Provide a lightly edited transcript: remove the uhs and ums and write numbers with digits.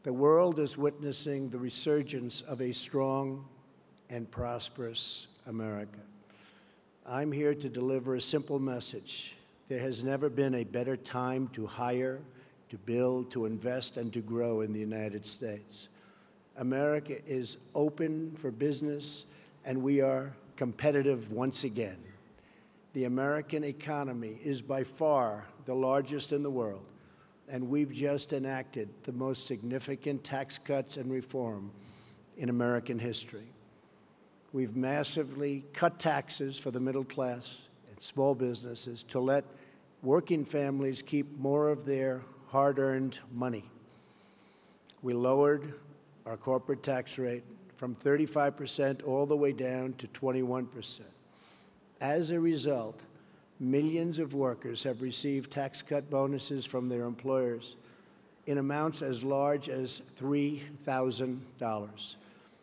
The world is witnessing the resurgence of a strong and prosperous America. I'm here to deliver a simple message. There has never been a better time to hire, to build, to invest, and to grow in the United States. America is open for business, and we are competitive once again. The American economy is by far the largest in the world, and we've just enacted the most significant tax cuts and reform in American history. We've massively cut taxes for the middle class and small businesses to let working families keep more of their hard-earned money. We lowered our corporate tax rate from 35% all the way down to 21%. As a result, millions of workers have received tax cut bonuses from their employers in amounts as large as $3,000.